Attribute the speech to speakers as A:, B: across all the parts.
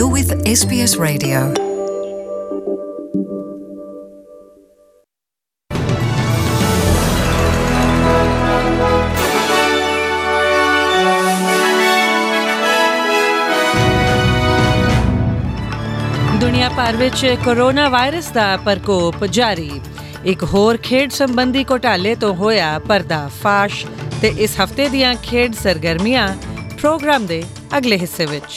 A: You're with SBS Radio.
B: ਦੁਨੀਆ ਭਰ ਵਿੱਚ ਕੋਰੋਨਾ ਵਾਇਰਸ ਦਾ ਪ੍ਰਕੋਪ ਜਾਰੀ। ਇੱਕ ਹੋਰ ਖੇਡ ਸੰਬੰਧੀ ਘੁਟਾਲੇ ਤੋਂ ਹੋਇਆ ਪਰਦਾਫਾਸ਼ ਤੇ ਇਸ ਹਫ਼ਤੇ ਦੀਆਂ ਖੇਡ ਸਰਗਰਮੀਆਂ ਪ੍ਰੋਗਰਾਮ ਦੇ ਅਗਲੇ ਹਿੱਸੇ ਵਿੱਚ।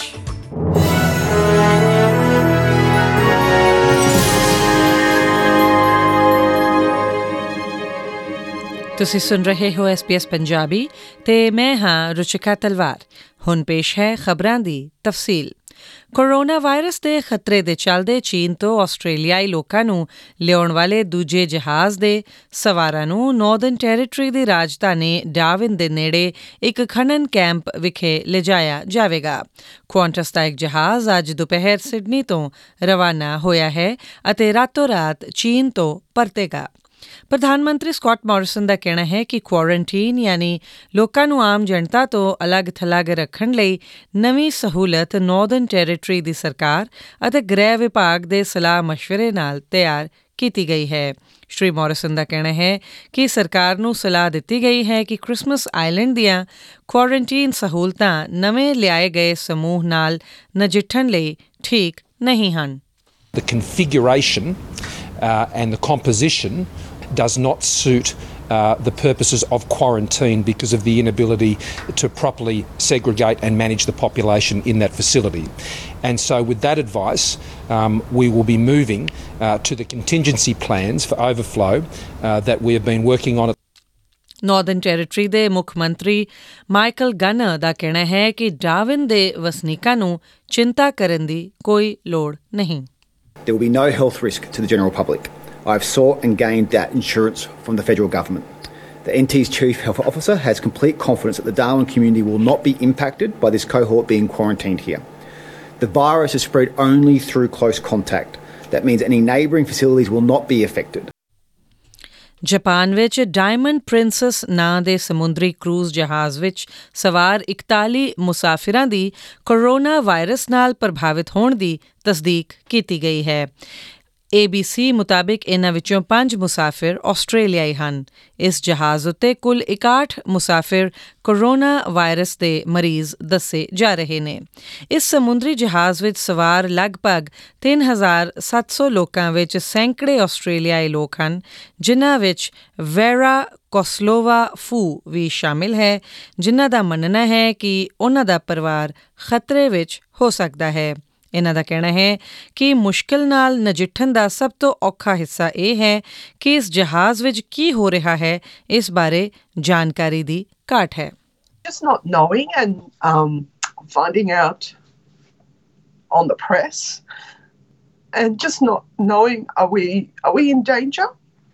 B: ਤੁਸੀਂ ਸੁਣ ਰਹੇ ਹੋ SBS ਪੰਜਾਬੀ ਤੇ ਮੈਂ ਹਾਂ ਰੁਚਿਕਾ ਤਲਵਾਰ। ਹੁਣ ਪੇਸ਼ ਹੈ ਖਬਰਾਂ ਦੀ ਤਫਸੀਲ। ਕੋਰੋਨਾ ਵਾਇਰਸ ਦੇ ਖਤਰੇ ਦੇ ਚੱਲਦੇ ਚੀਨ ਤੋਂ ਆਸਟ੍ਰੇਲੀਆਈ ਲੋਕਾਂ ਨੂੰ ਲਿਆਉਣ ਵਾਲੇ ਦੂਜੇ ਜਹਾਜ਼ ਦੇ ਸਵਾਰਾਂ ਨੂੰ ਨਾਰਦਰਨ ਟੈਰੀਟਰੀ ਦੀ ਰਾਜਧਾਨੀ ਡਾਰਵਿਨ ਦੇ ਨੇੜੇ ਇੱਕ ਖਨਨ ਕੈਂਪ ਵਿਖੇ ਲਿਜਾਇਆ ਜਾਵੇਗਾ। ਕੁਆਂਟਸ ਦਾ ਇੱਕ ਜਹਾਜ਼ ਅੱਜ ਦੁਪਹਿਰ ਸਿਡਨੀ ਤੋਂ ਰਵਾਨਾ ਹੋਇਆ ਹੈ ਅਤੇ ਰਾਤੋਂ ਰਾਤ ਚੀਨ ਤੋਂ ਪਰਤੇਗਾ। ਪ੍ਰਧਾਨ ਮੰਤਰੀ ਸਕਾਟ ਮੋਰਿਸਨ ਦਾ ਕਹਿਣਾ ਹੈ ਕਿ ਕੁਆਰੰਟੀਨ ਯਾਨੀ ਲੋਕਾਂ ਨੂੰ ਆਮ ਜਨਤਾ ਤੋਂ ਅਲੱਗ-ਥਲੱਗ ਰੱਖਣ ਲਈ ਨਵੀਂ ਸਹੂਲਤ ਨਾਰਦਰਨ ਟੈਰੀਟਰੀ ਦੀ ਸਰਕਾਰ ਅਤੇ ਗ੍ਰਹਿ ਵਿਭਾਗ ਦੇ ਸਲਾਹ ਮਸ਼ਵਰੇ ਨਾਲ ਤਿਆਰ ਕੀਤੀ ਗਈ ਹੈ। ਸ਼੍ਰੀ ਮੋਰਿਸਨ ਦਾ ਕਹਿਣਾ ਹੈ ਕਿ ਸਰਕਾਰ ਨੂੰ ਸਲਾਹ ਦਿੱਤੀ ਗਈ ਹੈ ਕਿ ਕ੍ਰਿਸਮਸ ਆਈਲੈਂਡ ਦੀਆਂ ਕੁਆਰੰਟੀਨ ਸਹੂਲਤਾਂ ਨਵੇਂ ਲਿਆਏ ਗਏ ਸਮੂਹ ਨਾਲ ਨਜਿੱਠਣ ਲਈ ਠੀਕ ਨਹੀਂ ਹਨ।
C: The configuration and the composition does not suit the purposes of quarantine because of the inability to properly segregate and manage the population in that facility. And so with that advice, we will be moving to the contingency plans for overflow that we have been working on.
B: Northern Territory ਦੇ ਮੁੱਖ ਮੰਤਰੀ Michael ਗਨਰ ਦਾ ਕਹਿਣਾ ਹੈ ਕਿ Darwin ਦੇ ਵਸਨੀਕਾਂ ਨੂੰ ਚਿੰਤਾ ਕਰਨ ਦੀ ਕੋਈ ਲੋੜ ਨਹੀਂ।
D: There will be no health risk to the general public. I've sought and gained that insurance from the federal government. The NT's Chief Health Officer has complete confidence that the Darwin community will not be impacted by this cohort being quarantined here. The virus is spread only through close contact. That means any neighbouring facilities will not be affected.
B: Japan ਵਿੱਚ Diamond Princess ਨਾਂ ਦੇ ਸਮੁੰਦਰੀ cruise ਜਹਾਜ਼ ਵਿੱਚ ਸਵਾਰ 41 ਮੁਸਾਫਿਰਾਂ ਦੀ corona virus ਨਾਲ ਪ੍ਰਭਾਵਿਤ ਹੋਣ ਦੀ ਤਸਦੀਕ ਕੀਤੀ ਗਈ ਹੈ। ABC ਮੁਤਾਬਿਕ ਇਨ੍ਹਾਂ ਵਿੱਚੋਂ 5 ਮੁਸਾਫਿਰ ਆਸਟ੍ਰੇਲੀਆਈ ਹਨ। ਇਸ ਜਹਾਜ਼ ਉੱਤੇ ਕੁੱਲ 61 ਮੁਸਾਫਿਰ ਕੋਰੋਨਾ ਵਾਇਰਸ ਦੇ ਮਰੀਜ਼ ਦੱਸੇ ਜਾ ਰਹੇ ਨੇ। ਇਸ ਸਮੁੰਦਰੀ ਜਹਾਜ਼ ਵਿੱਚ ਸਵਾਰ ਲਗਭਗ 3,700 ਲੋਕਾਂ ਵਿੱਚ ਸੈਂਕੜੇ ਆਸਟ੍ਰੇਲੀਆਈ ਲੋਕ ਹਨ, ਜਿਨ੍ਹਾਂ ਵਿੱਚ ਵੈਰਾ ਕੋਸਲੋਵਾ ਫੂ ਵੀ ਸ਼ਾਮਿਲ ਹੈ, ਜਿਨ੍ਹਾਂ ਦਾ ਮੰਨਣਾ ਹੈ ਕਿ ਉਹਨਾਂ ਦਾ ਪਰਿਵਾਰ ਖਤਰੇ ਵਿੱਚ ਹੋ ਸਕਦਾ ਹੈ। ਇਹਨਾਂ ਦਾ ਕਹਿਣਾ ਹੈ ਕਿ ਮੁਸ਼ਕਿਲ ਨਾਲ ਨਜਿੱਠਣ ਦਾ ਸਭ ਤੋਂ ਔਖਾ ਹਿੱਸਾ ਇਹ ਹੈ ਕਿ ਇਸ ਜਹਾਜ਼ ਵਿੱਚ ਕੀ ਹੋ ਰਿਹਾ ਹੈ, ਇਸ ਬਾਰੇ ਜਾਣਕਾਰੀ ਦੀ ਘਾਟ ਹੈ।
E: Just not knowing and finding out on the press and just not knowing are we in danger?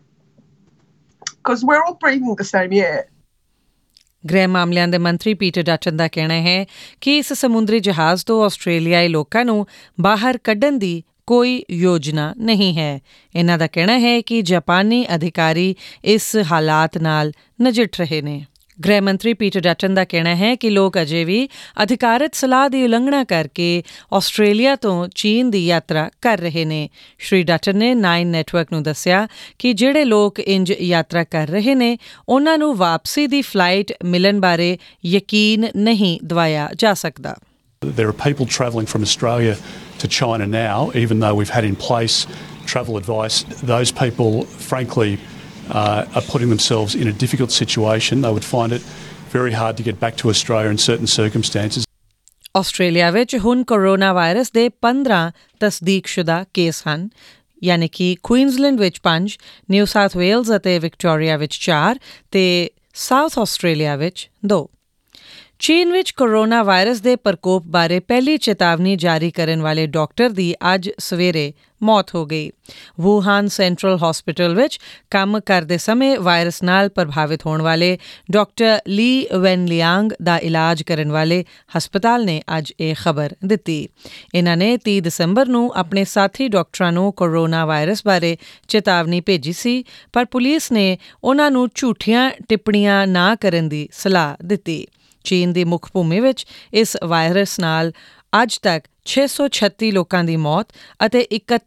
E: Because we're all breathing the same air.
B: ਗ੍ਰਹਿ ਮਾਮਲਿਆਂ ਦੇ ਮੰਤਰੀ ਪੀਟਰ ਡਟਨ ਦਾ ਕਹਿਣਾ ਹੈ ਕਿ ਇਸ ਸਮੁੰਦਰੀ ਜਹਾਜ਼ ਤੋਂ ਆਸਟ੍ਰੇਲੀਆਈ ਲੋਕਾਂ ਨੂੰ ਬਾਹਰ ਕੱਢਣ ਦੀ ਕੋਈ ਯੋਜਨਾ ਨਹੀਂ ਹੈ। ਇਹਨਾਂ ਦਾ ਕਹਿਣਾ ਹੈ ਕਿ ਜਾਪਾਨੀ ਅਧਿਕਾਰੀ ਇਸ ਹਾਲਾਤ ਨਾਲ ਨਜਿੱਠ ਰਹੇ ਨੇ। ਗ੍ਰਹਿ ਮੰਤਰੀ ਪੀਟਰ ਡਟਨ ਦਾ ਕਹਿਣਾ ਹੈ ਕਿ ਲੋਕ ਅਜੇ ਵੀ ਅਧਿਕਾਰਤ ਸਲਾਹ ਦੀ ਉਲੰਘਣਾ ਕਰਕੇ ਆਸਟ੍ਰੇਲੀਆ ਤੋਂ ਚੀਨ ਦੀ ਯਾਤਰਾ ਕਰ ਰਹੇ ਨੇ। ਸ਼੍ਰੀ ਡਟਨ ਨੇ 9 ਨੈਟਵਰਕ ਨੂੰ ਦੱਸਿਆ ਕਿ ਜਿਹੜੇ ਲੋਕ ਇੰਜ ਯਾਤਰਾ ਕਰ ਰਹੇ ਨੇ, ਉਹਨਾਂ ਨੂੰ ਵਾਪਸੀ ਦੀ ਫਲਾਈਟ ਮਿਲਣ ਬਾਰੇ ਯਕੀਨ ਨਹੀਂ ਦਿਵਾਇਆ ਜਾ ਸਕਦਾ।
F: There are people travelling from Australia to China now, even though we've had in place travel advice. Those people, frankly, are putting themselves in a difficult situation. They would find it very hard to get back to Australia in certain circumstances.
B: Australia ਵਿੱਚ ਹੁਣ corona virus ਦੇ 15 ਤਸਦੀਕਸ਼ੁਦਾ case ਹਨ, ਯਾਨੀ ਕਿ Queensland ਵਿੱਚ 5, New South Wales ਅਤੇ Victoria ਵਿੱਚ 4 ਤੇ ਸਾਊਥ ਆਸਟ੍ਰੇਲੀਆ ਵਿੱਚ 2। ਚੀਨ ਵਿੱਚ ਕੋਰੋਨਾ ਵਾਇਰਸ ਦੇ ਪ੍ਰਕੋਪ ਬਾਰੇ ਪਹਿਲੀ ਚੇਤਾਵਨੀ ਜਾਰੀ ਕਰਨ ਵਾਲੇ ਡਾਕਟਰ ਦੀ ਅੱਜ ਸਵੇਰੇ ਮੌਤ ਹੋ ਗਈ। ਵੂਹਾਨ ਸੈਂਟਰਲ ਹਸਪੀਟਲ ਵਿੱਚ ਕੰਮ ਕਰਦੇ ਸਮੇਂ ਵਾਇਰਸ ਨਾਲ ਪ੍ਰਭਾਵਿਤ ਹੋਣ ਵਾਲੇ ਡਾਕਟਰ ਲੀ ਵੈਨਲਿਆਂਗ ਦਾ ਇਲਾਜ ਕਰਨ ਵਾਲੇ ਹਸਪਤਾਲ ਨੇ ਅੱਜ ਇਹ ਖਬਰ ਦਿੱਤੀ। ਇਹਨਾਂ ਨੇ 30 ਦਸੰਬਰ ਨੂੰ ਆਪਣੇ ਸਾਥੀ ਡਾਕਟਰਾਂ ਨੂੰ ਕੋਰੋਨਾ ਵਾਇਰਸ ਬਾਰੇ ਚੇਤਾਵਨੀ ਭੇਜੀ ਸੀ, ਪਰ ਪੁਲਿਸ ਨੇ ਉਹਨਾਂ ਨੂੰ ਝੂਠੀਆਂ ਟਿੱਪਣੀਆਂ ਨਾ ਕਰਨ ਦੀ ਸਲਾਹ ਦਿੱਤੀ। ਚੀਨ ਦੀ ਮੁੱਖ ਭੂਮੀ ਵਿੱਚ ਇਸ ਵਾਇਰਸ ਨਾਲ ਅੱਜ ਤੱਕ 636 ਲੋਕਾਂ ਦੀ ਮੌਤ ਅਤੇ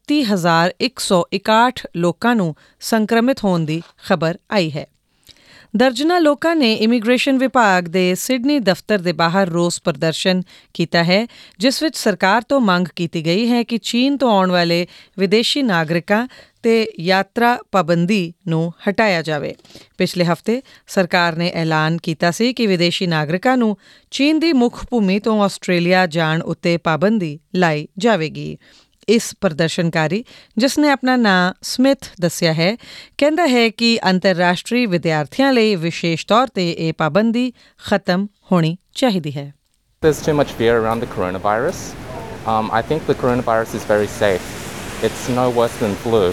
B: 31,161 ਲੋਕਾਂ ਨੂੰ ਸੰਕਰਮਿਤ ਹੋਣ ਦੀ ਖਬਰ ਆਈ ਹੈ। ਦਰਜਨਾਂ ਲੋਕਾਂ ਨੇ ਇਮੀਗ੍ਰੇਸ਼ਨ ਵਿਭਾਗ ਦੇ ਸਿਡਨੀ ਦਫ਼ਤਰ ਦੇ ਬਾਹਰ ਰੋਸ ਪ੍ਰਦਰਸ਼ਨ ਕੀਤਾ ਹੈ, ਜਿਸ ਵਿੱਚ ਸਰਕਾਰ ਤੋਂ ਮੰਗ ਕੀਤੀ ਗਈ ਹੈ ਕਿ ਚੀਨ ਤੋਂ ਆਉਣ ਵਾਲੇ ਵਿਦੇਸ਼ੀ ਨਾਗਰਿਕਾਂ ਤੇ ਯਾਤਰਾ ਪਾਬੰਦੀ ਨੂੰ ਹਟਾਇਆ ਜਾਵੇ। ਪਿਛਲੇ ਹਫ਼ਤੇ ਸਰਕਾਰ ਨੇ ਐਲਾਨ ਕੀਤਾ ਸੀ ਕਿ ਵਿਦੇਸ਼ੀ ਨਾਗਰਿਕਾਂ ਨੂੰ ਚੀਨ ਦੀ ਮੁੱਖ ਭੂਮੀ ਤੋਂ ਆਸਟ੍ਰੇਲੀਆ ਜਾਣ ਉੱਤੇ ਪਾਬੰਦੀ ਲਾਈ ਜਾਵੇਗੀ। ਇਸ ਪ੍ਰਦਰਸ਼ਨਕਾਰੀ, ਜਿਸ ਨੇ ਆਪਣਾ ਨਾਂ ਸਮਿਥ ਦੱਸਿਆ ਹੈ, ਕਹਿੰਦਾ ਹੈ ਕਿ ਅੰਤਰਰਾਸ਼ਟਰੀ ਵਿਦਿਆਰਥੀਆਂ ਲਈ ਵਿਸ਼ੇਸ਼ ਤੌਰ ਤੇ ਇਹ ਪਾਬੰਦੀ ਖਤਮ ਹੋਣੀ ਚਾਹੀਦੀ ਹੈ।
A: There's too much fear around the coronavirus. I think the coronavirus is very safe. It's no worse than flu.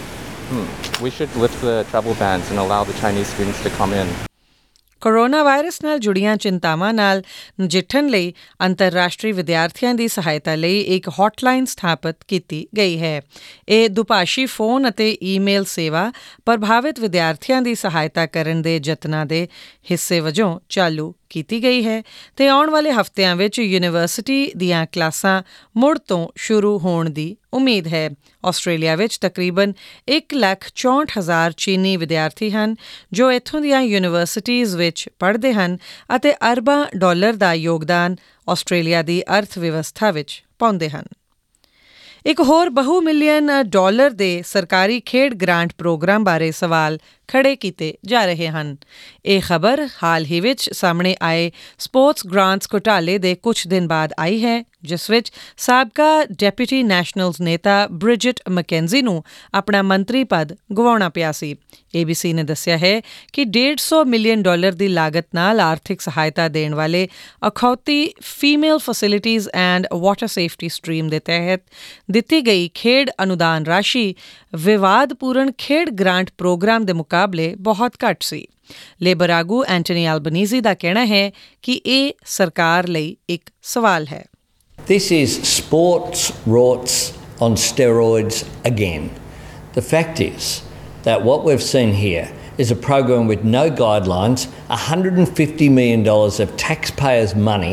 A: We should lift the travel bans and allow the Chinese students to come in.
B: Corona virus ਨਾਲ ਜੁੜੀਆਂ ਚਿੰਤਾਵਾਂ ਨਾਲ ਨਜਿੱਠਣ ਲਈ ਅੰਤਰਰਾਸ਼ਟਰੀ ਵਿਦਿਆਰਥੀਆਂ ਦੀ ਸਹਾਇਤਾ ਲਈ ਇੱਕ ਹੌਟਲਾਈਨ ਸਥਾਪਿਤ ਕੀਤੀ ਗਈ ਹੈ। ਇਹ ਦੁਭਾਸ਼ੀ ਫੋਨ ਅਤੇ ਈਮੇਲ ਸੇਵਾ ਪ੍ਰਭਾਵਿਤ ਵਿਦਿਆਰਥੀਆਂ ਦੀ ਸਹਾਇਤਾ ਕਰਨ ਦੇ ਯਤਨਾਂ ਦੇ ਹਿੱਸੇ ਵਜੋਂ ਚਾਲੂ ਕੀਤੀ ਗਈ ਹੈ ਤੇ ਆਉਣ ਵਾਲੇ ਹਫ਼ਤਿਆਂ ਵਿੱਚ ਯੂਨੀਵਰਸਿਟੀ ਦੀਆਂ ਕਲਾਸਾਂ ਮੁੜ ਤੋਂ ਸ਼ੁਰੂ ਹੋਣ ਦੀ ਉਮੀਦ ਹੈ। ਆਸਟ੍ਰੇਲੀਆ ਵਿੱਚ ਤਕਰੀਬਨ 1,64,000 ਚੀਨੀ ਵਿਦਿਆਰਥੀ ਹਨ ਜੋ ਇੱਥੋਂ ਦੀਆਂ ਯੂਨੀਵਰਸਿਟੀਜ਼ ਵਿੱਚ ਪੜ੍ਹਦੇ ਹਨ ਅਤੇ ਅਰਬਾਂ ਡਾਲਰ ਦਾ ਯੋਗਦਾਨ ਆਸਟ੍ਰੇਲੀਆ ਦੀ ਅਰਥ ਵਿਵਸਥਾ ਵਿੱਚ ਪਾਉਂਦੇ ਹਨ। ਇੱਕ ਹੋਰ $2 ਮਿਲੀਅਨ ਦੇ ਸਰਕਾਰੀ ਖੇਡ ਗ੍ਰਾਂਟ ਪ੍ਰੋਗਰਾਮ ਬਾਰੇ ਸਵਾਲ ਖੜੇ ਕੀਤੇ ਜਾ ਰਹੇ ਹਨ। ਇਹ ਖਬਰ ਹਾਲ ਹੀ ਵਿੱਚ ਸਾਹਮਣੇ ਆਏ ਸਪੋਰਟਸ ਗ੍ਰਾਂਟਸ ਘੁਟਾਲੇ ਦੇ ਕੁਝ ਦਿਨ ਬਾਅਦ ਆਈ ਹੈ, ਜਿਸ ਵਿੱਚ ਸਾਬਕਾ ਡੈਪੂਟੀ ਨੈਸ਼ਨਲਜ਼ ਨੇਤਾ ਬ੍ਰਿਜਿਟ ਮੈਕੇਂਜ਼ੀ ਨੂੰ ਆਪਣਾ ਮੰਤਰੀ ਪਦ ਗਵਾਉਣਾ ਪਿਆ ਸੀ। ABC ਨੇ ਦੱਸਿਆ ਹੈ ਕਿ $150 ਮਿਲੀਅਨ ਦੀ ਲਾਗਤ ਨਾਲ ਆਰਥਿਕ ਸਹਾਇਤਾ ਦੇਣ ਵਾਲੇ ਅਖੌਤੀ female facilities and water safety stream ਦੇ ਤਹਿਤ ਦਿੱਤੀ ਗਈ ਖੇਡ ਅਨੁਦਾਨ ਰਾਸ਼ੀ ਵਿਵਾਦਪੂਰਨ ਖੇਡ ਗ੍ਰਾਂਟ ਪ੍ਰੋਗਰਾਮ ਦੇ ਮੁਕਾਬਲੇ ਬਹੁਤ ਘੱਟ ਸੀ। ਲੇਬਰ ਆਗੂ ਐਂਟਨੀ ਐਲਬਨੀਜ਼ੀ ਦਾ ਕਹਿਣਾ ਹੈ ਕਿ ਇਹ ਸਰਕਾਰ ਲਈ ਇੱਕ ਸਵਾਲ ਹੈ।
G: This is sports rorts on steroids again. The fact is that what we've seen here is a program with no guidelines, $150 million of taxpayers' money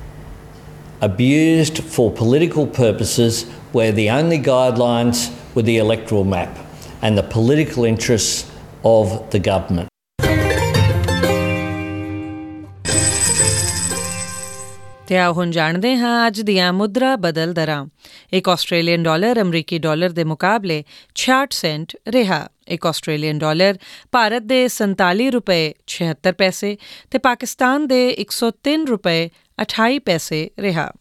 G: abused for political purposes, where the only guidelines were the electoral map and the political interests of the government.
B: ਤੇ ਆਓ ਹੁਣ ਜਾਣਦੇ ਹਾਂ ਅੱਜ ਦੀਆਂ ਮੁਦਰਾ ਬਦਲ ਦਰਾਂ। ਇੱਕ ਆਸਟ੍ਰੇਲੀਅਨ ਡਾਲਰ ਅਮਰੀਕੀ ਡਾਲਰ ਦੇ ਮੁਕਾਬਲੇ 66 ਸੈਂਟ ਰਿਹਾ। ਇੱਕ ਆਸਟ੍ਰੇਲੀਅਨ ਡਾਲਰ ਭਾਰਤ ਦੇ 47 ਰੁਪਏ 76 ਪੈਸੇ ਤੇ ਪਾਕਿਸਤਾਨ ਦੇ 103 ਰੁਪਏ 28 ਪੈਸੇ ਰਿਹਾ।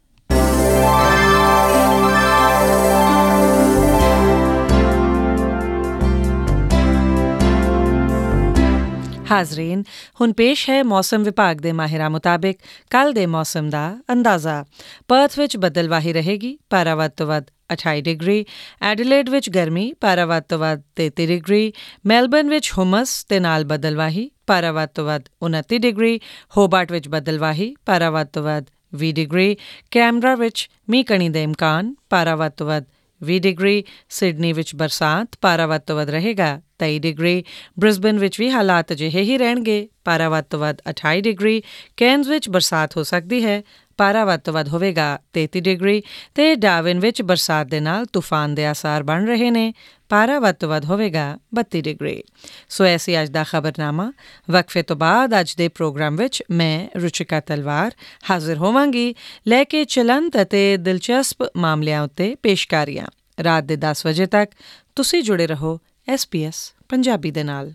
B: ਹਾਜ਼ਰੀਨ, ਹੁਣ ਪੇਸ਼ ਹੈ ਮੌਸਮ ਵਿਭਾਗ ਦੇ ਮਾਹਿਰਾਂ ਮੁਤਾਬਿਕ ਕੱਲ੍ਹ ਦੇ ਮੌਸਮ ਦਾ ਅੰਦਾਜ਼ਾ। ਪਰਥ ਵਿੱਚ ਬੱਦਲਵਾਹੀ ਰਹੇਗੀ, ਪਾਰਾ ਵੱਧ ਤੋਂ ਵੱਧ 28 ਡਿਗਰੀ। ਐਡੀਲੇਡ ਵਿੱਚ ਗਰਮੀ, ਪਾਰਾ ਵੱਧ ਤੋਂ ਵੱਧ 33 ਡਿਗਰੀ। ਮੈਲਬਰਨ ਵਿੱਚ ਹੁਮਸ ਤੇ ਨਾਲ ਬੱਦਲਵਾਹੀ, ਪਾਰਾ ਵੱਧ ਤੋਂ ਵੱਧ 29 ਡਿਗਰੀ। ਹੋਬਾਰਟ ਵਿੱਚ ਬੱਦਲਵਾਹੀ, ਪਾਰਾ ਵੱਧ ਤੋਂ ਵੱਧ 20 ਡਿਗਰੀ। ਕੈਨਬਰਾ ਵਿੱਚ ਮੀਂਹ ਕਣੀ ਦੇ ਇਮਕਾਨ, ਪਾਰਾ ਵੱਧ ਤੋਂ ਵੱਧ 20 ਡਿਗਰੀ। ਸਿਡਨੀ ਵਿੱਚ ਬਰਸਾਤ, ਪਾਰਾ ਵੱਧ ਤੋਂ ਵੱਧ ਰਹੇਗਾ 23 ਡਿਗਰੀ। ਬ੍ਰਿਸਬਨ ਵਿੱਚ ਵੀ ਹਾਲਾਤ ਅਜਿਹੇ ਹੀ ਰਹਿਣਗੇ, ਪਾਰਾ ਵੱਧ ਤੋਂ ਵੱਧ 28 ਡਿਗਰੀ। ਕੈਨਜ਼ ਵਿੱਚ ਬਰਸਾਤ ਹੋ ਸਕਦੀ ਹੈ, ਪਾਰਾ ਵੱਧ ਤੋਂ ਵੱਧ ਹੋਵੇਗਾ 33 ਡਿਗਰੀ। ਤੇ ਡਾਰਵਿਨ ਵਿੱਚ ਬਰਸਾਤ ਦੇ ਨਾਲ ਤੂਫਾਨ ਦੇ ਆਸਾਰ ਬਣ ਰਹੇ ਨੇ, ਪਾਰਾ ਵੱਧ ਤੋਂ ਵੱਧ ਹੋਵੇਗਾ 32 ਡਿਗਰੀ। ਸੋ ਐਸੀ ਅੱਜ ਦਾ ਖਬਰਨਾਮਾ। ਵਕਫੇ ਤੋਂ ਬਾਅਦ ਅੱਜ ਦੇ ਪ੍ਰੋਗਰਾਮ ਵਿੱਚ ਮੈਂ ਰੁਚਿਕਾ ਤਲਵਾਰ ਹਾਜ਼ਰ ਹੋਵਾਂਗੀ ਲੈ ਕੇ ਚਲੰਤ ਅਤੇ ਦਿਲਚਸਪ ਮਾਮਲਿਆਂ ਉੱਤੇ ਪੇਸ਼ਕਾਰੀਆਂ। ਰਾਤ ਦੇ 10 ਵਜੇ ਤੱਕ ਤੁਸੀਂ ਜੁੜੇ ਰਹੋ SBS ਪੰਜਾਬੀ ਦੇ ਨਾਲ।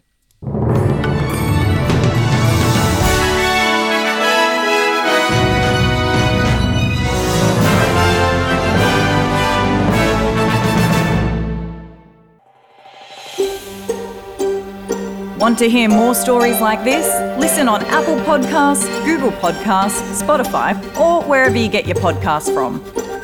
H: Want to hear more stories like this? Listen on Apple Podcasts, Google Podcasts, Spotify, or wherever you get your podcasts from.